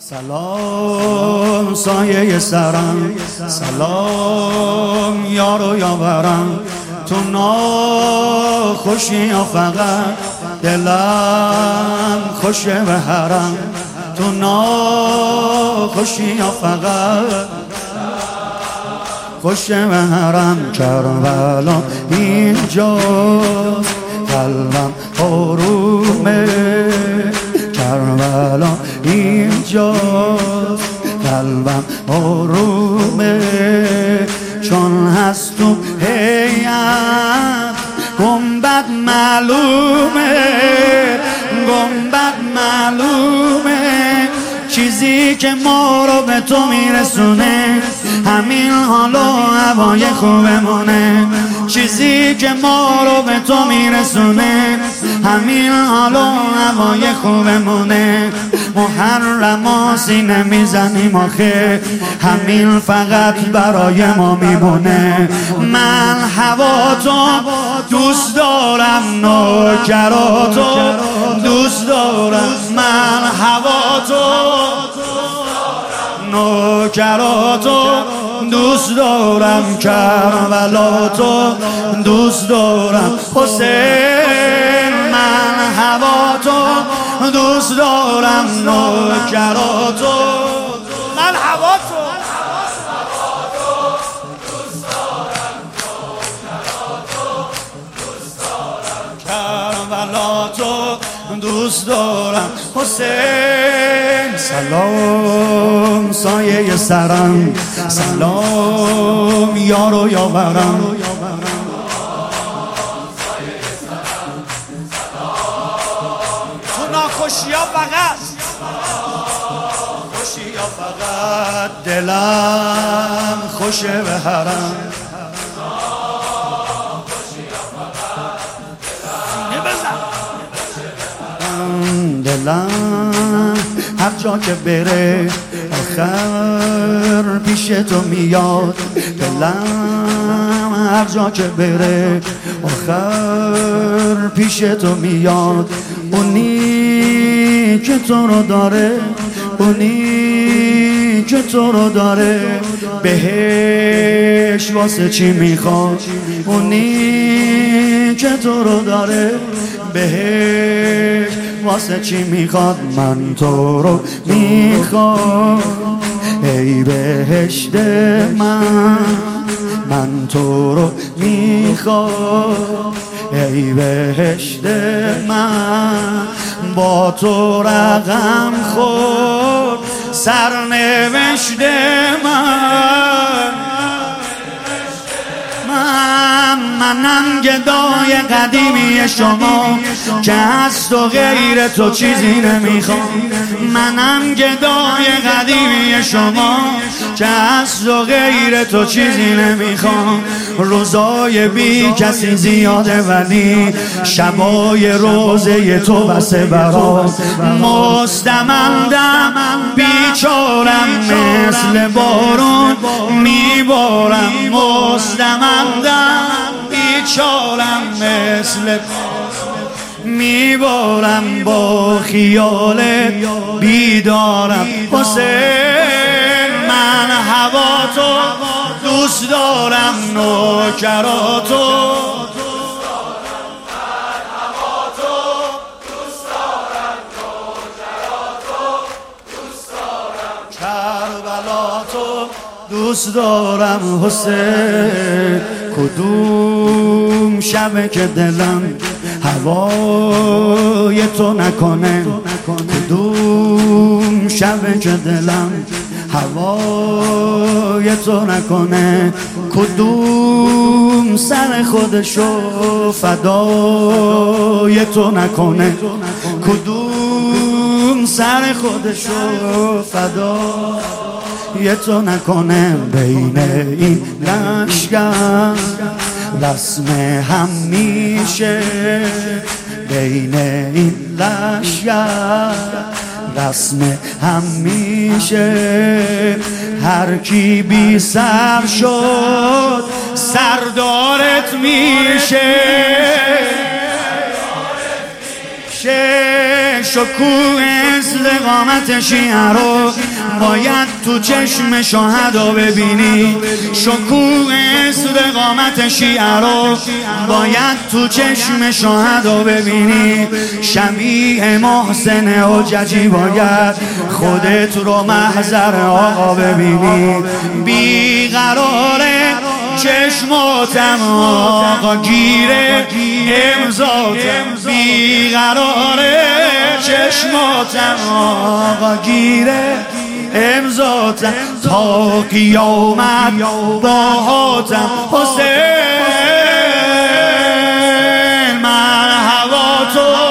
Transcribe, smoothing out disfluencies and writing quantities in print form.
سلام سایه سرم، سلام یار و یاورم. تو ناخوشی یا فقط دلم خوشه به حرم. تو ناخوشی یا فقط خوشه به حرم. کربلا اینجا قلبم آرومه، کربلا اینجا قلبم آرومه. چون هست تو هیئت گنبد معلومه، گنبد معلومه. چیزی که ما رو به تو میرسونه همین حال و هوای خوبمونه. چیزی که ما رو به تو میرسونه همین حال و هوای خوبمونه. محرم سینه میزنیم آخه همین فقط برای ما میمونه. من هواتو دوست دارم، نوکراتو دوست دارم. من هواتو نوکراتو دوست دارم، کربلاتو دوست دارم. حسین من هواتو دوست دارم، نوکراتو من هواتو دوست دارم، نوکراتو دوست دارم، کربلاتو دوست دارم. حسین سلام سایه سرم، سلام یار و یاورم. تو ناخوشی ها فقط خوشی ها فقط دلم خوشه به حرم. دلم هر جا که بره آخر پیش تو میاد. دلم هر جا که بره آخر پیش تو میاد. اونی که تو رو داره، اونی که تو رو داره بهش واسه چی میخواد؟ اونی که تو رو داره بهش واسه چی میخواد؟ من تو رو میخواد ای بهشت من تو رو میخواد ای بهشت من. با تو رقم خورد سرنوشت منم گدای قدیمی شما که از تو غیر تو چیزی نمیخوام. منم گدای قدیمی شما که از تو غیر تو چیزی نمیخوام. روزای بی کسی زیاده ولی شبای روزه تو بسه برام. مستمندم بیچارم مثل بارون میبارم. مستمندم بیچارم مثل میبارم با خیال بیدارم. حسین من هواتو دوست دارم، نوکراتو کربلاتو دوست دارم. حسین کدوم شبه که دلم هوای تو نکنه؟ کدوم شبه که دلم هوای تو نکنه؟ کدوم سر خودشو فدای تو نکنه؟ کدوم سر خودشو فدای تو نکنه؟ بین این لشگر رسم هم میشه، بین این لشگر رسم هم میشه. هر کی بی سر شد سردارت میشه. که شکوه استقامت شیعه رو باید تو چشم شهدا ببینی. شکوه استقامت شیعه رو باید تو چشم شهدا ببینی. شبیه محسن حججی باید خودت رو محضر آقا ببینی. بیقراره چشماتم آقا گیره امضاتم. بیقراره چشماتم آقا گیره امضاتم. تا قیامت باهاتم حسین مرحبا تو